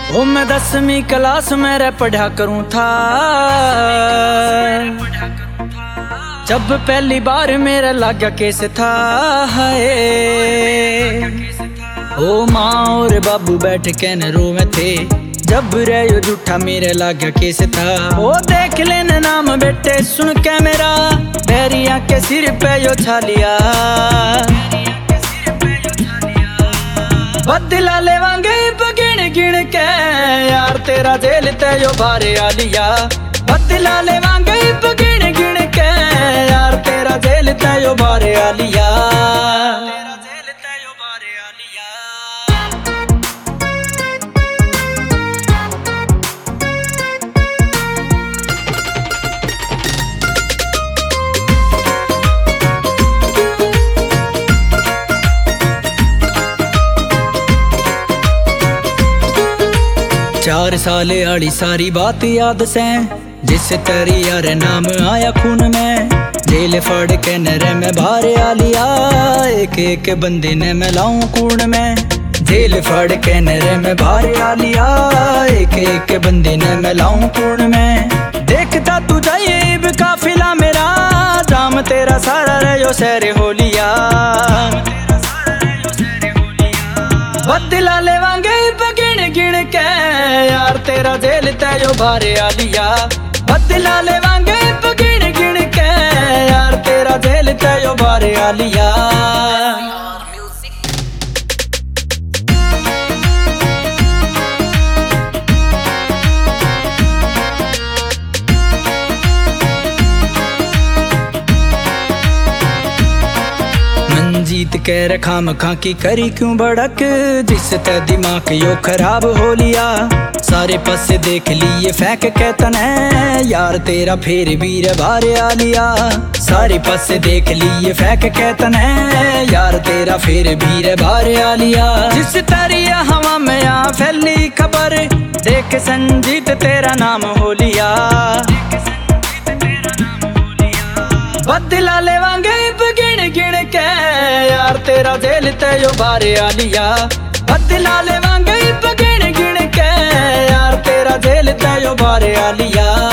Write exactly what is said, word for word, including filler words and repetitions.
ओ मैं दसवीं क्लास में रे पढ़ा करूँ था, जब पहली बार मेरा लगा केस था। हाय ओ माँ और बाबू बैठ के न रोवे थे, जब रे यो झूठा मेरे लगा केस था। ओ देख लेना नाम बेटे सुन के मेरा, बैरिया के सिर पे यो छालिया। बदला लेवांगे गिन गिन के यार तेरा जेल ते यो बारे आ लिया। बदला लेवांगे गिन गिन के यार तेरा जेल ते यो बारे आ लिया। चार साल आड़ी सारी बात याद से, जिस तेरी यार नाम आया खून में। जेल फाड़ के नरे में बाहर आ लिया, एक एक बंदे ने मैं लाऊं कूड़ में। जेल फाड़ के नरे में बाहर आ लिया, एक एक बंदे ने मैं लाऊं कूड़ में। देखता तू जाए काफिला मेरा, जाम तेरा सारा रहो सैर हो लिया। बदला लेवांगे गिन गिन के यार तेरा जेल ते यो बारे आ लिया। बदला लेवांगे गिन गिन के यार तेरा जेल ते यो बारे आ लिया। जीत के रखा मखा की करी क्यों भड़क, जिससे दिमाग यो खराब हो लिया। सारे पासे देख लिए फेंक के तने, यार तेरा फिर भी रे बारे आ लिया। सारे पासे देख लिए फेंक के तने, यार तेरा फिर भी रे बारे आ लिया। जिस तरिया हवा में आ फैली खबर, देख संजीत तेरा नाम हो लिया। बदला लेवांगे गिन गिन के यार तेरा जेल ते यो बारे आ लिया। बदला लेवांगे गिन गिन के यार तेरा जेल ते यो बारे आ लिया।